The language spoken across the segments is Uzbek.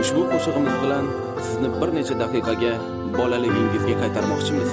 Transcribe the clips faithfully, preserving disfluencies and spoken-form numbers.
Ushbu qo'shig'imiz bilan sizni bir necha daqiqaga bolaligingizga qaytarmoqchimiz.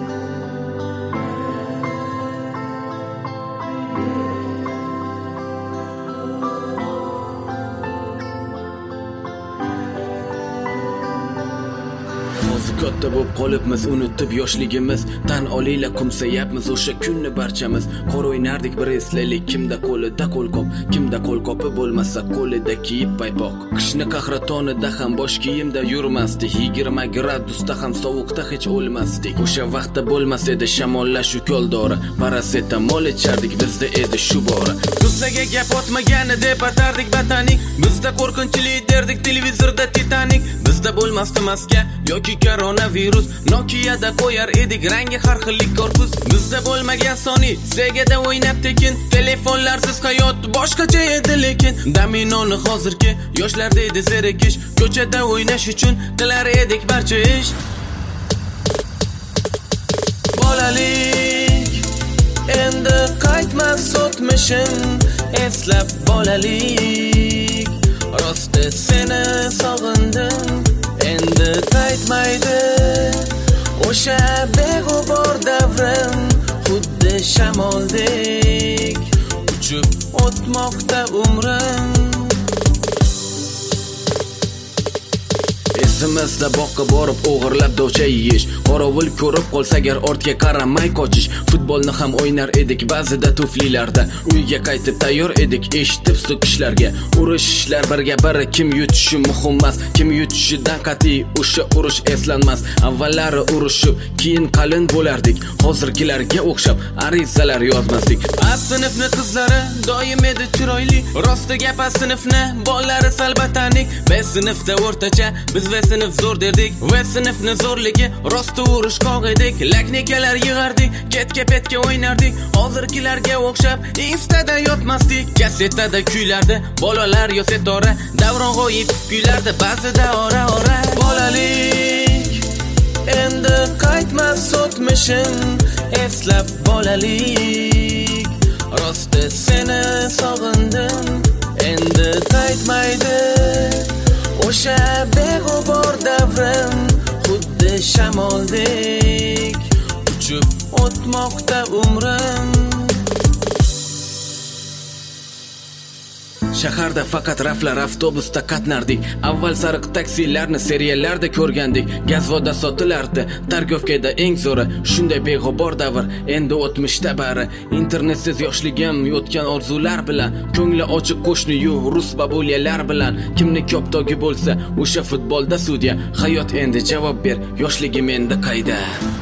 Katta bo'lib qolibmiz, unutib yoshligimiz. Tan olinglar, kumsayapmiz o'sha kunni barchamiz. Qor o'ynardik bir eslaylik, kimda qo'lida qo'lqop, kimda qo'lqopi bo'lmasa qo'lida kiyib paypoq. Qishni qahratonida ham bosh kiyimda yurmasdik, yigirma gradusda ham sovuqda hech o'lmasdik. O'sha vaqtda bo'lmas edi shamollash ukoldori, parasetamol ichardik, bizda edi shu bora. Kimsaga gap otmagani deb atardik batanik, bizda qo'rqinchli derdik televizorda Titanic. Bizda bo'lmasdi maska yoki koronavirus, Nokia'da qo'yar edik rangi har xillik korpus. Bizda bo'lmagan Sony, Sega'da o'ynab tekin, telefonlarsiz hayot boshqacha edi lekin. Dominoni hozirgi yoshlarda edi zerikish, ko'chada o'ynash uchun qilar edik barcha ish. Bolalik endi qaytmas o'tmishim, eslab bolalik. Rosti seni sog'indim, endi qaytmaydi o'sha beg'ubor davrim, xuddi shamoldek uchib o'tmoqda umrim. Esimizda boqqa borib o'g'irlab dovcha yeyish, qorovul ko'rib qolsa agar ortga qaramay qochish. Futbolni ham o'ynar edik ba'zida tuflilarda, uyga qaytib tayyor edik eshitib so'kishlarga. Urushishlar birga biri, kim yutishi muhim emas, kim yutishidan qat'iy o'sha urush eslanmas. Avvallari urushib keyin qalin bo'lardik, hozirgilarga o'xshab arizalar yozmasdik. A sinfni qizlari doim edi chiroyli, rosti gap a sinfni bolalari sal batanik. B sinfda o'rtacha, biz ve sinf zo'r derdik, ve sinfni zo'rligi rosti urush qoq edik. Laknikalar yig'ardik, ketga petga o'ynardik, hozirgilarga o'xshab instada yotmasdik. Kassetada kuylardi bolalar yo setora, Davron g'oyib kuylardi ba'zida ora ora. Bolalik endi qaytmas o'tmishim, eslab bolalik. Rosti seni sog'indim, endi qaytmaydi o'sha beg'ubor davrim, xuddi shamoldek uchib o'tmoqda umrim. Shaharda faqat raflar avtobusda qatnardik, avval sariq taksilarni seriallarda ko'rgandik. Gazvoda sotilardi, Targovkada eng zo'ri, shunday beg'ubor davr endi o'tmishda bari. Internetsiz yoshligim yotgan orzular bilan, ko'ngli ochiq qo'shni-yu rus babulyalar bilan. Kimni koptogi bo'lsa o'sha futbolda sudya, hayot endi javob ber, yoshligim endi qayda.